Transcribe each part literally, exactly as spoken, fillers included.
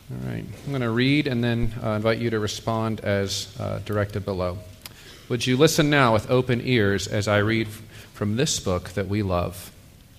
All right, I'm going to read and then uh, invite you to respond as uh, directed below. Would you listen now with open ears as I read from this book that we love?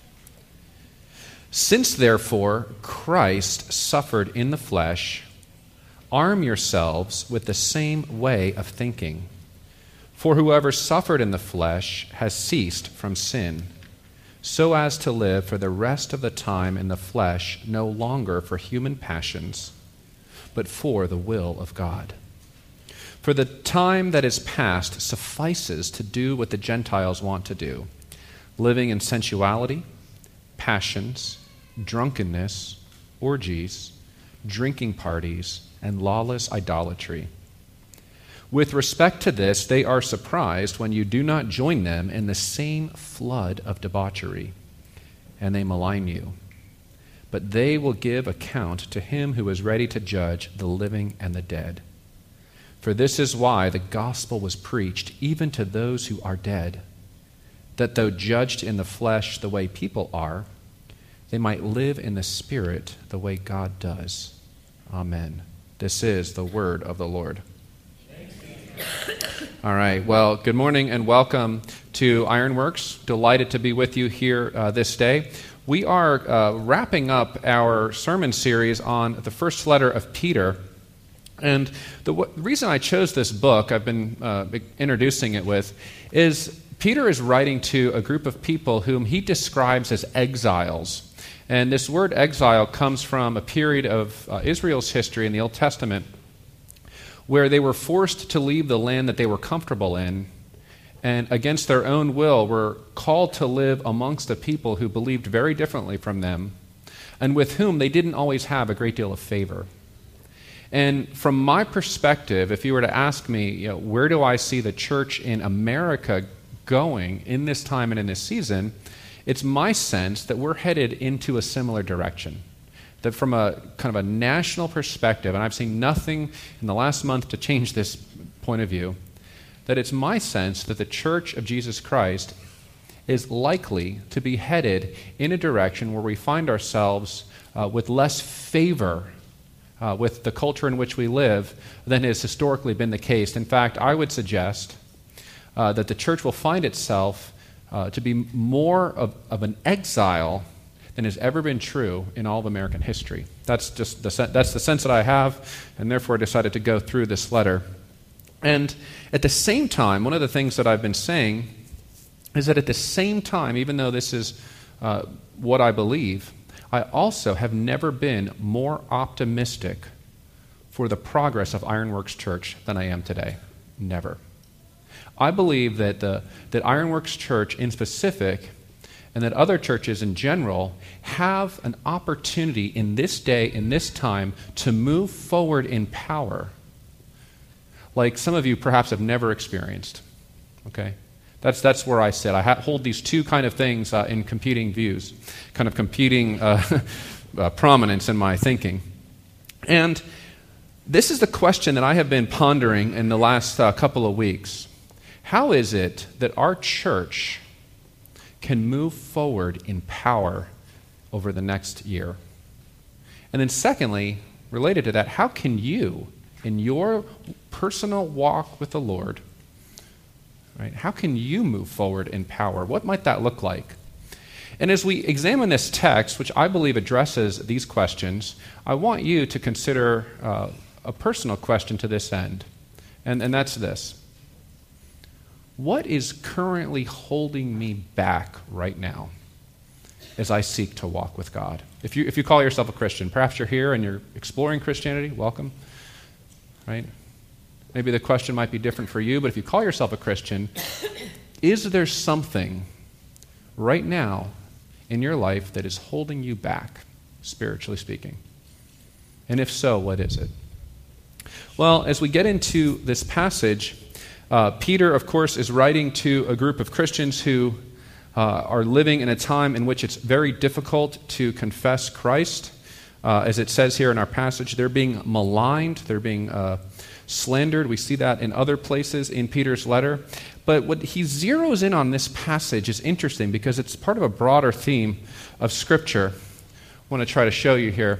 Since, therefore, Christ suffered in the flesh, arm yourselves with the same way of thinking. For whoever suffered in the flesh has ceased from sin, so as to live for the rest of the time in the flesh no longer for human passions, but for the will of God. For the time that is past suffices to do what the Gentiles want to do, living in sensuality, passions, drunkenness, orgies, drinking parties, and lawless idolatry. With respect to this, they are surprised when you do not join them in the same flood of debauchery, and they malign you. But they will give account to him who is ready to judge the living and the dead. For this is why the gospel was preached even to those who are dead, that though judged in the flesh the way people are, they might live in the spirit the way God does. Amen. This is the word of the Lord. All right, well, good morning and welcome to Ironworks. Delighted to be with you here uh, this day. We are uh, wrapping up our sermon series on the first letter of Peter. And the w- reason I chose this book, I've been uh, introducing it with, is Peter is writing to a group of people whom he describes as exiles. And this word exile comes from a period of uh, Israel's history in the Old Testament where they were forced to leave the land that they were comfortable in and against their own will were called to live amongst a people who believed very differently from them and with whom they didn't always have a great deal of favor. And from my perspective, if you were to ask me, you know, where do I see the church in America going in this time and in this season, it's my sense that we're headed into a similar direction. That from a kind of a national perspective, and I've seen nothing in the last month to change this point of view, that it's my sense that the Church of Jesus Christ is likely to be headed in a direction where we find ourselves uh, with less favor uh, with the culture in which we live than has historically been the case. In fact, I would suggest uh, that the church will find itself uh, to be more of, of an exile than has ever been true in all of American history. That's just the that's the sense that I have, and therefore I decided to go through this letter. And at the same time, one of the things that I've been saying is that at the same time, even though this is uh, what I believe, I also have never been more optimistic for the progress of Ironworks Church than I am today. Never. I believe that the that Ironworks Church in specific, and that other churches in general, have an opportunity in this day, in this time, to move forward in power like some of you perhaps have never experienced. Okay? That's that's where I sit. I ha- hold these two kind of things uh, in competing views, kind of competing uh, uh, prominence in my thinking. And this is the question that I have been pondering in the last uh, couple of weeks. How is it that our church can move forward in power over the next year? And then secondly, related to that, how can you, in your personal walk with the Lord, right, how can you move forward in power? What might that look like? And as we examine this text, which I believe addresses these questions, I want you to consider uh, a personal question to this end, and, and that's this. What is currently holding me back right now as I seek to walk with God? If you if you call yourself a Christian, perhaps you're here and you're exploring Christianity, welcome. Right? Maybe the question might be different for you, but if you call yourself a Christian, is there something right now in your life that is holding you back, spiritually speaking? And if so, what is it? Well, as we get into this passage, Uh, Peter, of course, is writing to a group of Christians who uh, are living in a time in which it's very difficult to confess Christ. Uh, as it says here in our passage, they're being maligned, they're being uh, slandered. We see that in other places in Peter's letter. But what he zeroes in on this passage is interesting because it's part of a broader theme of Scripture. I want to try to show you here.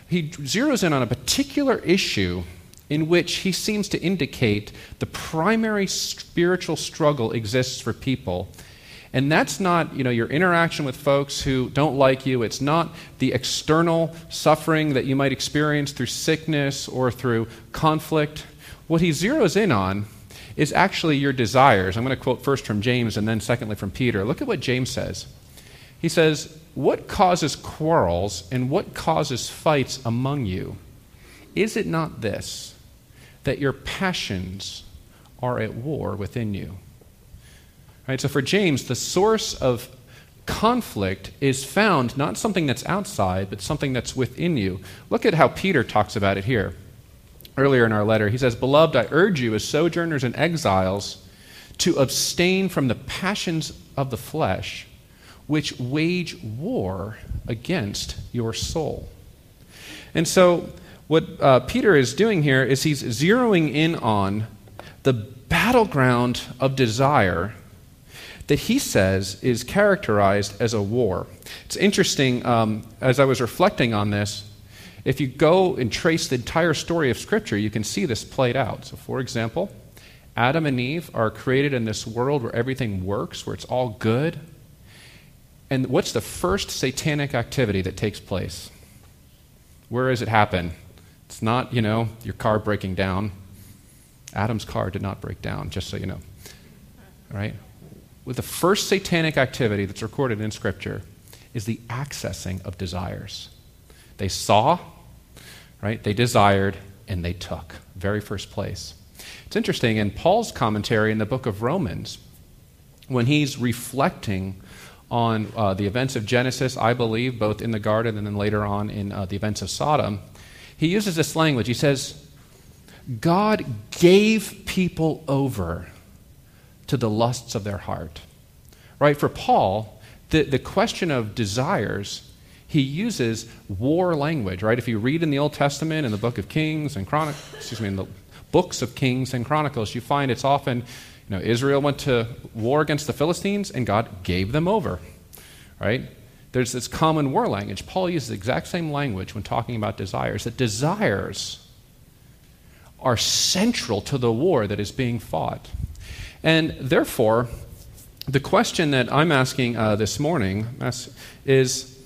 he zeroes in on a particular issue in which he seems to indicate the primary spiritual struggle exists for people. And that's not, you know, your interaction with folks who don't like you. It's not the external suffering that you might experience through sickness or through conflict. What he zeroes in on is actually your desires. I'm going to quote first from James and then secondly from Peter. Look at what James says. He says, "What causes quarrels and what causes fights among you? Is it not this, that your passions are at war within you?" Right, so for James, the source of conflict is found not something that's outside, but something that's within you. Look at how Peter talks about it here. Earlier in our letter, he says, "Beloved, I urge you as sojourners and exiles to abstain from the passions of the flesh, which wage war against your soul." And so what uh, Peter is doing here is he's zeroing in on the battleground of desire that he says is characterized as a war. It's interesting, um, as I was reflecting on this, if you go and trace the entire story of Scripture, you can see this played out. So, for example, Adam and Eve are created in this world where everything works, where it's all good. And what's the first satanic activity that takes place? Where does it happen? It's not, you know, your car breaking down. Adam's car did not break down, just so you know. All right? With the first satanic activity that's recorded in Scripture is the accessing of desires. They saw, right? They desired, and they took. Very first place. It's interesting, in Paul's commentary in the book of Romans, when he's reflecting on uh, the events of Genesis, I believe, both in the garden and then later on in uh, the events of Sodom, he uses this language. He says, God gave people over to the lusts of their heart. Right? For Paul, the, the question of desires, he uses war language, right? If you read in the Old Testament, in the book of Kings and Chronicles, excuse me, in the books of Kings and Chronicles, you find it's often, you know, Israel went to war against the Philistines and God gave them over, right? There's this common war language. Paul uses the exact same language when talking about desires, that desires are central to the war that is being fought. And therefore, the question that I'm asking uh, this morning is,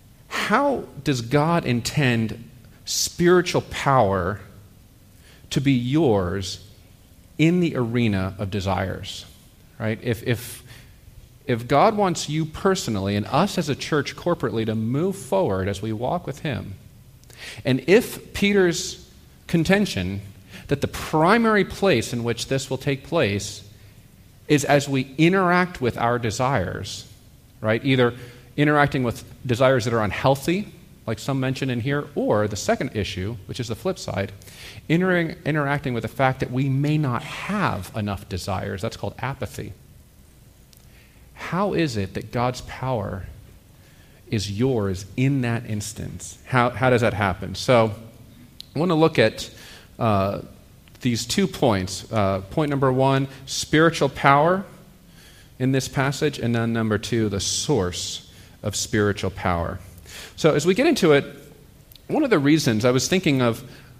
how does God intend spiritual power to be yours in the arena of desires? Right? If, if, if God wants you personally and us as a church corporately to move forward as we walk with Him, and if Peter's contention that the primary place in which this will take place is as we interact with our desires, right? Either interacting with desires that are unhealthy, like some mention in here, or the second issue, which is the flip side, inter- interacting with the fact that we may not have enough desires. That's called apathy. How is it that God's power is yours in that instance? How, how does that happen? So I want to look at uh, these two points. Uh, point number one, spiritual power in this passage, and then number two, the source of spiritual power. So as we get into it, one of the reasons I was thinking of,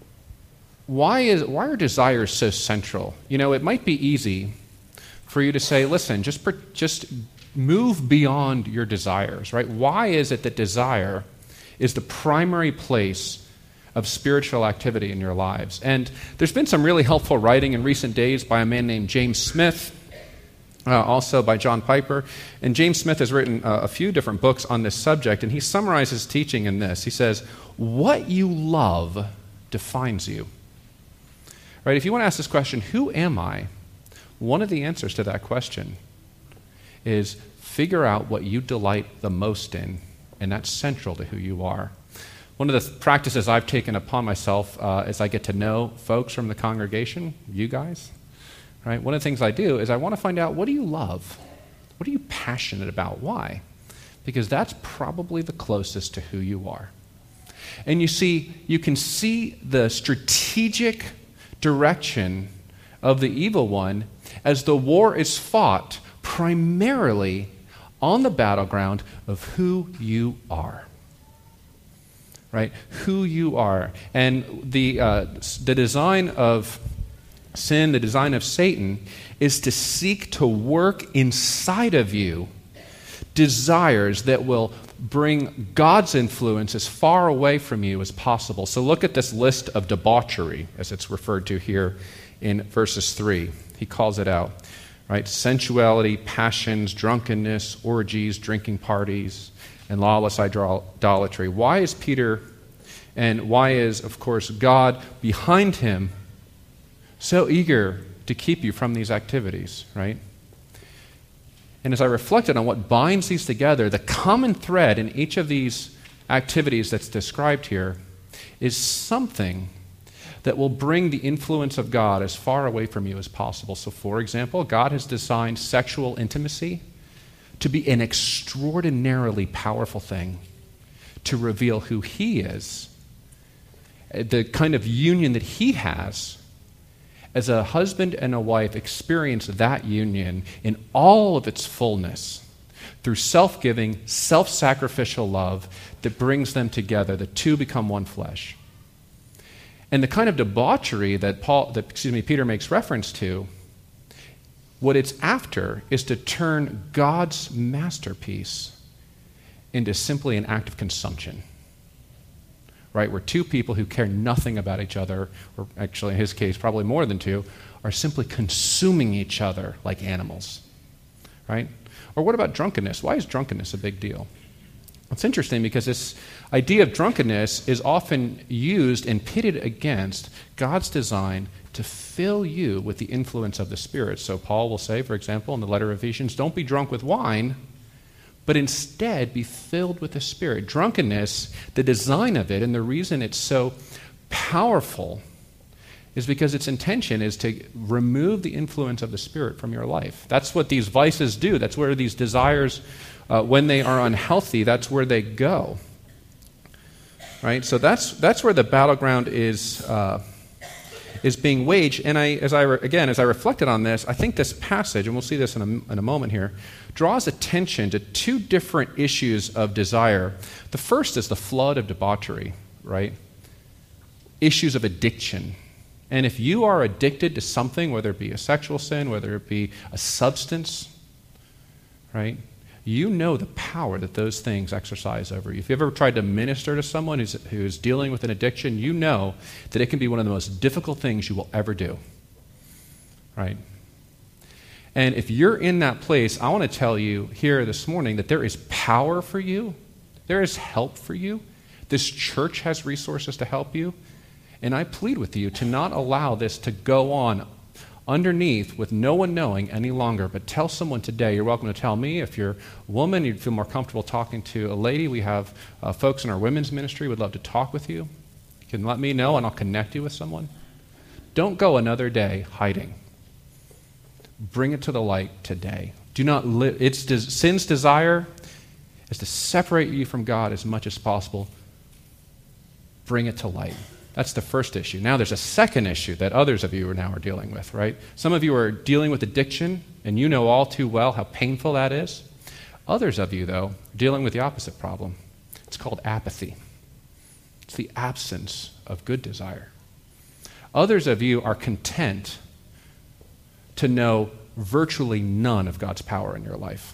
why is why are desires so central? You know, it might be easy for you to say, listen, just per, just move beyond your desires, right? Why is it that desire is the primary place of spiritual activity in your lives? And there's been some really helpful writing in recent days by a man named James Smith, uh, also by John Piper. And James Smith has written uh, a few different books on this subject, and he summarizes teaching in this. He says, what you love defines you. Right? If you want to ask this question, who am I? One of the answers to that question is figure out what you delight the most in, and that's central to who you are. One of the practices I've taken upon myself uh, as I get to know folks from the congregation, you guys, right? One of the things I do is I want to find out, what do you love? What are you passionate about? Why? Because that's probably the closest to who you are. And you see, you can see the strategic direction of the evil one as the war is fought primarily on the battleground of who you are. right? Who you are. And the, uh, the design of sin, the design of Satan, is to seek to work inside of you desires that will bring God's influence as far away from you as possible. So look at this list of debauchery, as it's referred to here in verses three. He calls it out, right? Sensuality, passions, drunkenness, orgies, drinking parties, and lawless idolatry. Why is Peter, and why is, of course, God behind him so eager to keep you from these activities, right? And as I reflected on what binds these together, the common thread in each of these activities that's described here is something that will bring the influence of God as far away from you as possible. So, for example, God has designed sexual intimacy to be an extraordinarily powerful thing to reveal who He is, the kind of union that He has. As a husband and a wife experience that union in all of its fullness through self-giving, self-sacrificial love that brings them together. The two become one flesh. And the kind of debauchery that Paul, that, excuse me, Peter makes reference to, what it's after is to turn God's masterpiece into simply an act of consumption. Right, where two people who care nothing about each other, or actually in his case probably more than two, are simply consuming each other like animals. Right? Or what about drunkenness? Why is drunkenness a big deal? It's interesting because this idea of drunkenness is often used and pitted against God's design to fill you with the influence of the Spirit. So Paul will say, for example, in the letter of Ephesians, don't be drunk with wine, but instead be filled with the Spirit. Drunkenness, the design of it, and the reason it's so powerful is because its intention is to remove the influence of the Spirit from your life. That's what these vices do. That's where these desires, uh, when they are unhealthy, that's where they go. Right? So that's that's where the battleground is uh, is being waged. And I, as I re- again, as I reflected on this, I think this passage, and we'll see this in a, in a moment here, draws attention to two different issues of desire. The first is the flood of debauchery, right? Issues of addiction. And if you are addicted to something, whether it be a sexual sin, whether it be a substance, right, you know the power that those things exercise over you. If you've ever tried to minister to someone who's, who's dealing with an addiction, you know that it can be one of the most difficult things you will ever do, right? And if you're in that place, I want to tell you here this morning that there is power for you. There is help for you. This church has resources to help you. And I plead with you to not allow this to go on underneath with no one knowing any longer, but tell someone today. You're welcome to tell me. If you're a woman, you'd feel more comfortable talking to a lady. We have uh, folks in our women's ministry who would love to talk with you. You can let me know and I'll connect you with someone. Don't go another day hiding. Bring it to the light today. Do not live. It's des- sin's desire is to separate you from God as much as possible. Bring it to light. That's the first issue. Now there's a second issue that others of you are now are dealing with, right? Some of you are dealing with addiction, and you know all too well how painful that is. Others of you, though, are dealing with the opposite problem. It's called apathy. It's the absence of good desire. Others of you are content to know virtually none of God's power in your life.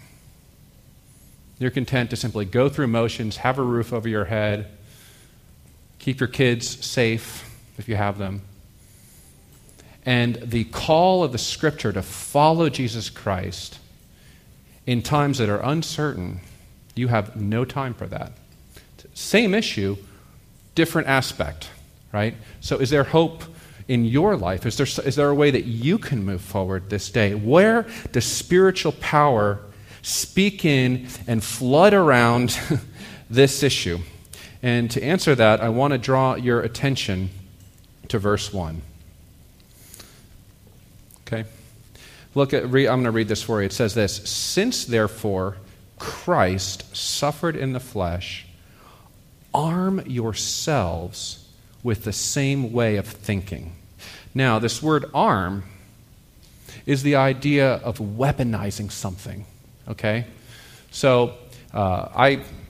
You're content to simply go through motions, have a roof over your head, keep your kids safe if you have them. And the call of the Scripture to follow Jesus Christ in times that are uncertain, you have no time for that. Same issue, different aspect, right? So is there hope in your life? Is there, is there a way that you can move forward this day? Where does spiritual power speak in and flood around this issue? And to answer that, I want to draw your attention to verse one. Okay? Look at, I'm going to read this for you. It says this: "Since therefore Christ suffered in the flesh, arm yourselves with the same way of thinking." Now, this word arm is the idea of weaponizing something. Okay? So, uh, I...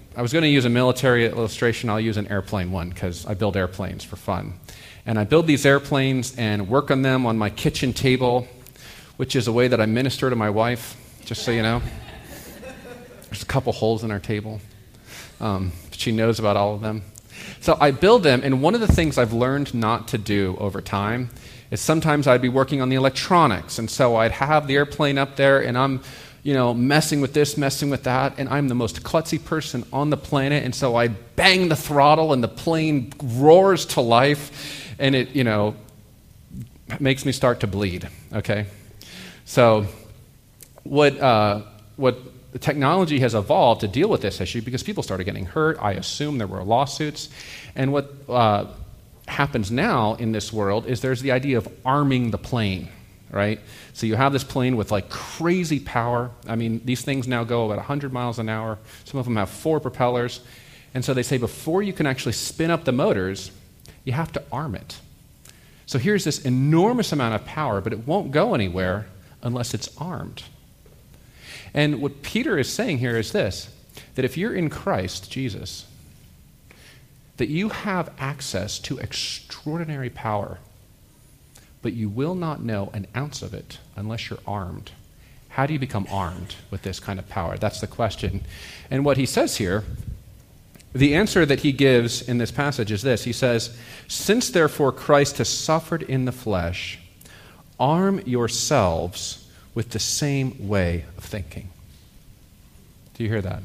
I was going to use a military illustration. I'll use an airplane one because I build airplanes for fun. And I build these airplanes and work on them on my kitchen table, which is a way that I minister to my wife, just so you know. There's a couple holes in our table. Um, she knows about all of them. So I build them, and one of the things I've learned not to do over time is sometimes I'd be working on the electronics, and so I'd have the airplane up there, and I'm, you know, messing with this, messing with that, and I'm the most klutzy person on the planet, and so I bang the throttle, and the plane roars to life, and it, you know, makes me start to bleed, okay? So what uh, what the technology has evolved to deal with this issue because people started getting hurt. I assume there were lawsuits. And what uh, happens now in this world is there's the idea of arming the plane, right? So you have this plane with like crazy power. I mean, these things now go about one hundred miles an hour. Some of them have four propellers. And so they say before you can actually spin up the motors, you have to arm it. So here's this enormous amount of power, but it won't go anywhere unless it's armed. And what Peter is saying here is this, that if you're in Christ Jesus, that you have access to extraordinary power, but you will not know an ounce of it unless you're armed. How do you become armed with this kind of power? That's the question. And what he says here, the answer that he gives in this passage is this. He says, "Since therefore Christ has suffered in the flesh, arm yourselves with the same way of thinking." Do you hear that?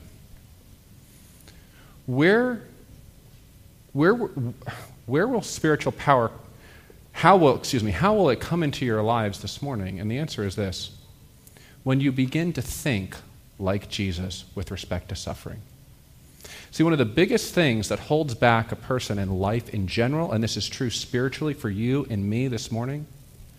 Where, where, where will spiritual power, how will, excuse me, how will it come into your lives this morning? And the answer is this: when you begin to think like Jesus with respect to suffering. See, one of the biggest things that holds back a person in life in general, and this is true spiritually for you and me this morning,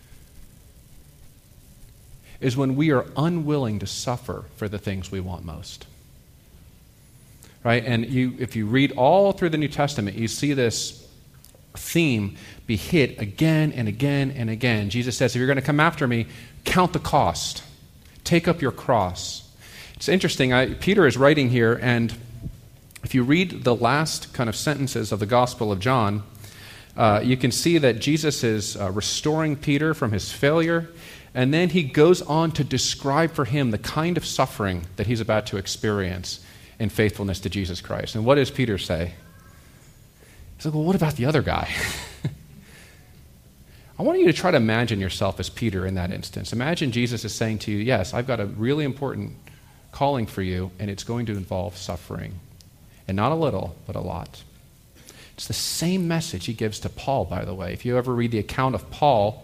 is when we are unwilling to suffer for the things we want most. Right? And you, if you read all through the New Testament, you see this theme be hit again and again and again. Jesus says, if you're going to come after me, count the cost. Take up your cross. It's interesting. I, Peter is writing here, and if you read the last kind of sentences of the Gospel of John, uh, you can see that Jesus is uh, restoring Peter from his failure. And then he goes on to describe for him the kind of suffering that he's about to experience in faithfulness to Jesus Christ. And what does Peter say? He's like, well, what about the other guy? I want you to try to imagine yourself as Peter in that instance. Imagine Jesus is saying to you, yes, I've got a really important calling for you, and it's going to involve suffering. And not a little, but a lot. It's the same message he gives to Paul, by the way. If you ever read the account of Paul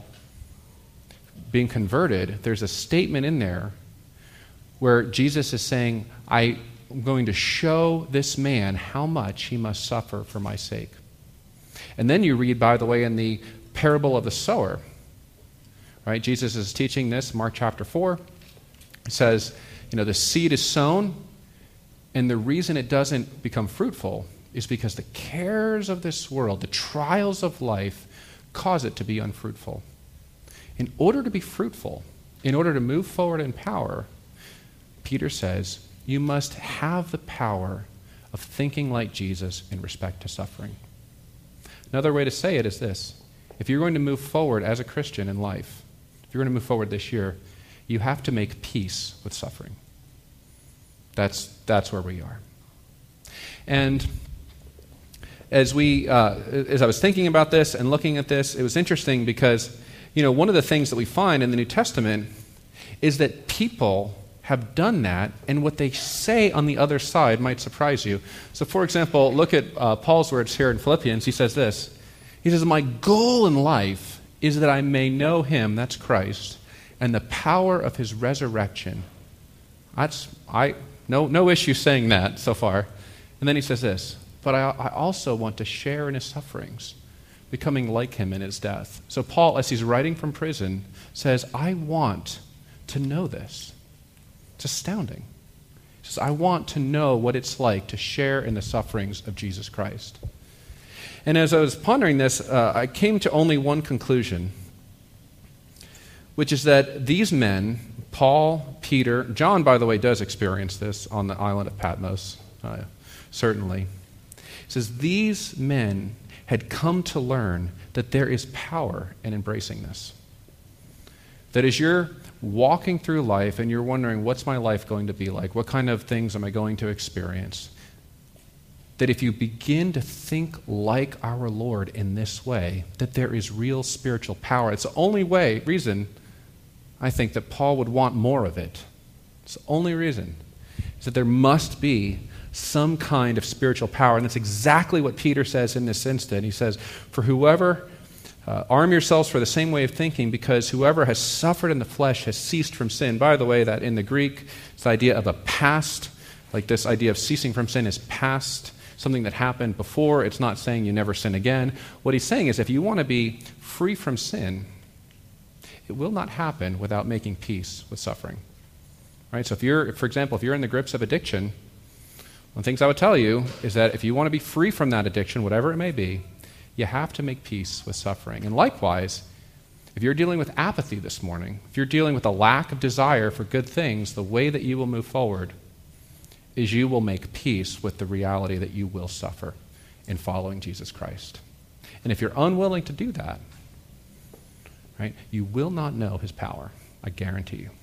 being converted, there's a statement in there where Jesus is saying, I'm going to show this man how much he must suffer for my sake. And then you read, by the way, in the parable of the sower, right? Jesus is teaching this, Mark chapter four. It says, you know, the seed is sown, and the reason it doesn't become fruitful is because the cares of this world, the trials of life, cause it to be unfruitful. In order to be fruitful, in order to move forward in power, Peter says, you must have the power of thinking like Jesus in respect to suffering. Another way to say it is this: if you're going to move forward as a Christian in life, if you're going to move forward this year, you have to make peace with suffering. That's, that's where we are. And as we, uh, as I was thinking about this and looking at this, it was interesting because, you know, one of the things that we find in the New Testament is that people have done that, and what they say on the other side might surprise you. So, for example, look at uh, Paul's words here in Philippians. He says this. He says, my goal in life is that I may know him, that's Christ, and the power of his resurrection. That's, I, no, no issue saying that so far. And then he says this, but I, I also want to share in his sufferings, becoming like him in his death. So Paul, as he's writing from prison, says, I want to know this. It's astounding. He says, I want to know what it's like to share in the sufferings of Jesus Christ. And as I was pondering this, uh, I came to only one conclusion, which is that these men, Paul, Peter, John, by the way, does experience this on the island of Patmos. Uh, certainly. He says, these men had come to learn that there is power in embracing this. That as you're walking through life and you're wondering, what's my life going to be like? What kind of things am I going to experience? That if you begin to think like our Lord in this way, that there is real spiritual power. It's the only way, reason, I think, that Paul would want more of it. It's the only reason. Is that there must be some kind of spiritual power. And that's exactly what Peter says in this instant. He says, for whoever, uh, arm yourselves for the same way of thinking, because whoever has suffered in the flesh has ceased from sin. By the way, that in the Greek, it's the idea of a past, like this idea of ceasing from sin is past, something that happened before. It's not saying you never sin again. What he's saying is if you want to be free from sin, it will not happen without making peace with suffering. Right? So if you're, for example, if you're in the grips of addiction, one of the things I would tell you is that if you want to be free from that addiction, whatever it may be, you have to make peace with suffering. And likewise, if you're dealing with apathy this morning, if you're dealing with a lack of desire for good things, the way that you will move forward is you will make peace with the reality that you will suffer in following Jesus Christ. And if you're unwilling to do that, right, you will not know his power, I guarantee you.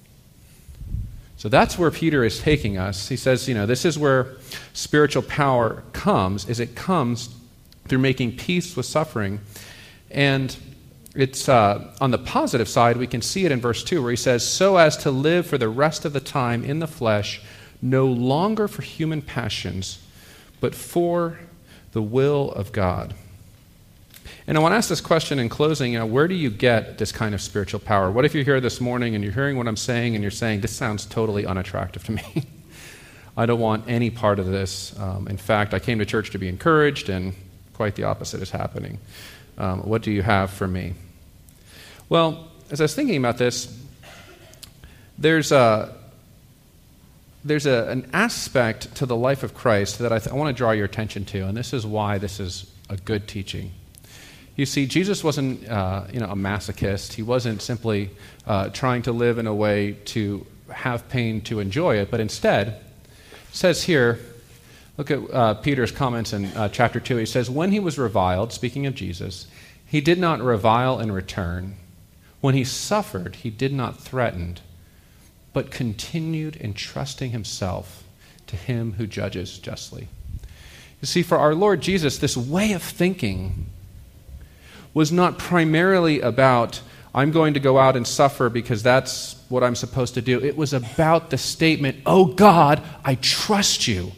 So that's where Peter is taking us. He says, you know, this is where spiritual power comes, is it comes through making peace with suffering. And it's uh, on the positive side, we can see it in verse two, where he says, so as to live for the rest of the time in the flesh, no longer for human passions, but for the will of God. And I want to ask this question in closing, you know, where do you get this kind of spiritual power? What if you're here this morning and you're hearing what I'm saying and you're saying, this sounds totally unattractive to me. I don't want any part of this. Um, in fact, I came to church to be encouraged, and quite the opposite is happening. Um, what do you have for me? Well, as I was thinking about this, there's a... There's a, an aspect to the life of Christ that I, th- I want to draw your attention to, and this is why this is a good teaching. You see, Jesus wasn't uh, you know, a masochist. He wasn't simply uh, trying to live in a way to have pain to enjoy it, but instead, it says here, look at uh, Peter's comments in uh, chapter two. He says, when he was reviled, speaking of Jesus, he did not revile in return. When he suffered, he did not threaten, but continued entrusting himself to him who judges justly. You see, for our Lord Jesus, this way of thinking was not primarily about, I'm going to go out and suffer because that's what I'm supposed to do. It was about the statement, oh God, I trust you.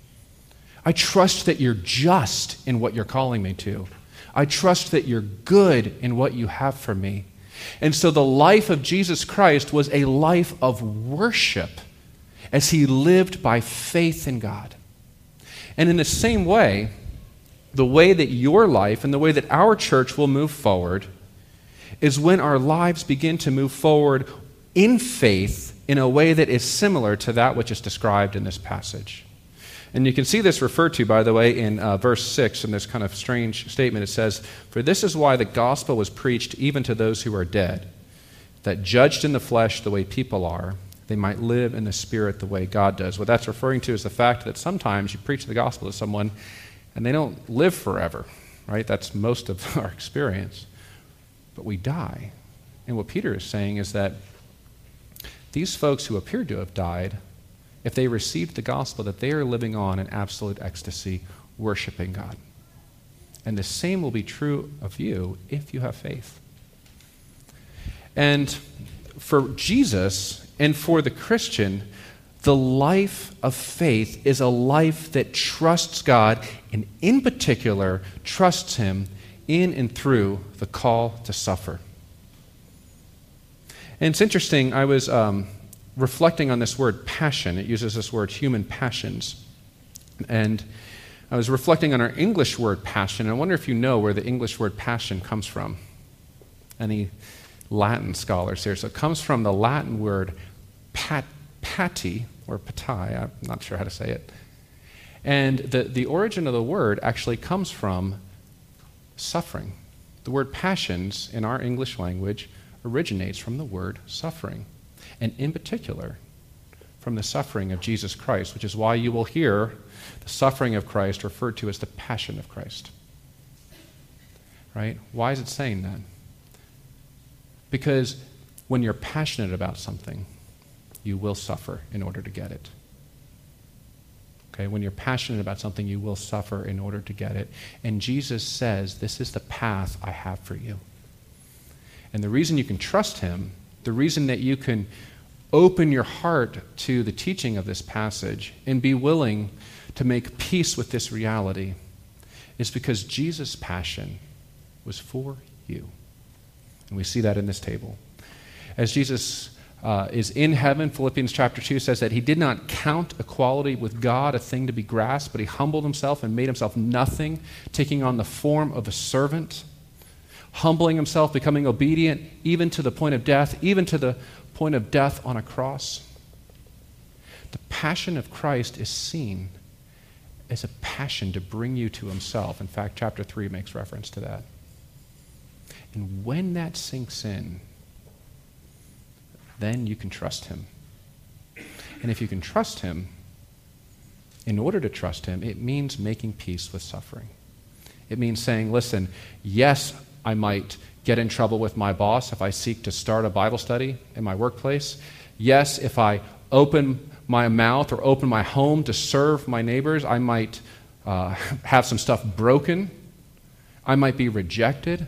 I trust that you're just in what you're calling me to. I trust that you're good in what you have for me. And so the life of Jesus Christ was a life of worship as he lived by faith in God. And in the same way, the way that your life and the way that our church will move forward is when our lives begin to move forward in faith in a way that is similar to that which is described in this passage. And you can see this referred to, by the way, in uh, verse six, in this kind of strange statement. It says, for this is why the gospel was preached even to those who are dead, that judged in the flesh the way people are, they might live in the spirit the way God does. What that's referring to is the fact that sometimes you preach the gospel to someone and they don't live forever, right? That's most of our experience. But we die. And what Peter is saying is that these folks who appear to have died, if they received the gospel, that they are living on in absolute ecstasy, worshiping God. And the same will be true of you if you have faith. And for Jesus and for the Christian, the life of faith is a life that trusts God, and in particular, trusts him in and through the call to suffer. And it's interesting, I was... Um, reflecting on this word passion. It uses this word human passions. And I was reflecting on our English word passion. I wonder if you know where the English word passion comes from. Any Latin scholars here? So it comes from the Latin word pat, pati, or patai, I'm not sure how to say it. And the, the origin of the word actually comes from suffering. The word passions in our English language originates from the word suffering. And in particular, from the suffering of Jesus Christ, which is why you will hear the suffering of Christ referred to as the passion of Christ. Right? Why is it saying that? Because when you're passionate about something, you will suffer in order to get it. Okay? When you're passionate about something, you will suffer in order to get it. And Jesus says, this is the path I have for you. And the reason you can trust him, the reason that you can open your heart to the teaching of this passage and be willing to make peace with this reality is because Jesus' passion was for you. And we see that in this table. As Jesus uh, is in heaven, Philippians chapter two says that he did not count equality with God a thing to be grasped, but he humbled himself and made himself nothing, taking on the form of a servant, humbling himself, becoming obedient even to the point of death, even to the point of death on a cross. The passion of Christ is seen as a passion to bring you to himself. In fact, chapter three makes reference to that. And when that sinks in, then you can trust him. And if you can trust him, in order to trust him, it means making peace with suffering. It means saying, listen, yes, I might get in trouble with my boss if I seek to start a Bible study in my workplace. Yes, if I open my mouth or open my home to serve my neighbors, I might uh, have some stuff broken. I might be rejected.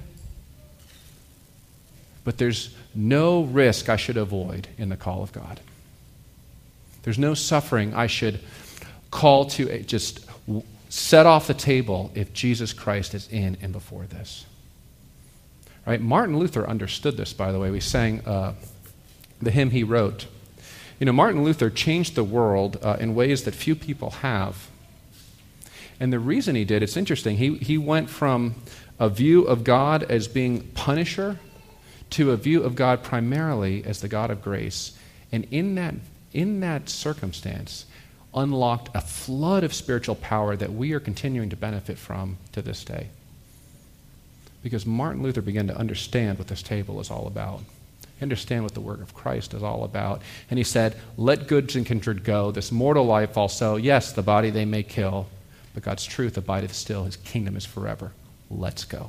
But there's no risk I should avoid in the call of God. There's no suffering I should call to just set off the table if Jesus Christ is in and before this. Right? Martin Luther understood this, by the way. We sang uh, the hymn he wrote. You know, Martin Luther changed the world uh, in ways that few people have. And the reason he did, it's interesting, he, he went from a view of God as being punisher to a view of God primarily as the God of grace. And in that, in that circumstance, unlocked a flood of spiritual power that we are continuing to benefit from to this day. Because Martin Luther began to understand what this table is all about, understand what the work of Christ is all about. And he said, let goods and kindred go, this mortal life also, yes, the body they may kill, but God's truth abideth still, his kingdom is forever. Let's go.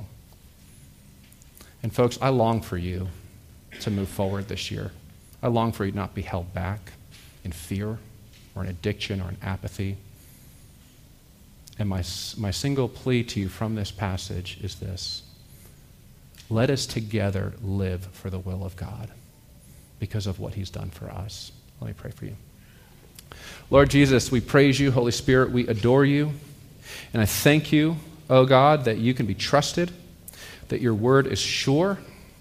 And folks, I long for you to move forward this year. I long for you to not be held back in fear or in addiction or in apathy. And my, my single plea to you from this passage is this. Let us together live for the will of God because of what he's done for us. Let me pray for you. Lord Jesus, we praise you. Holy Spirit, we adore you. And I thank you, oh God, that you can be trusted, that your word is sure,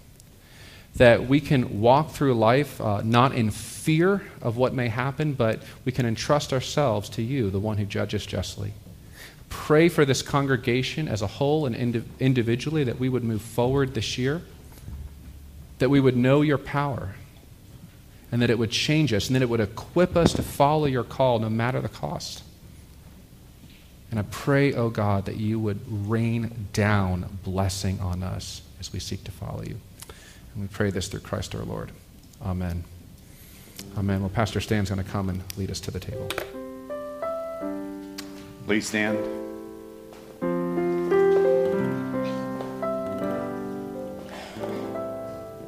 that we can walk through life uh, not in fear of what may happen, but we can entrust ourselves to you, the one who judges justly. Pray for this congregation as a whole and indi- individually that we would move forward this year, that we would know your power, and that it would change us, and that it would equip us to follow your call no matter the cost. And I pray, oh God, that you would rain down blessing on us as we seek to follow you. And we pray this through Christ our Lord. Amen. Amen. Well, Pastor Stan's going to come and lead us to the table. Please stand.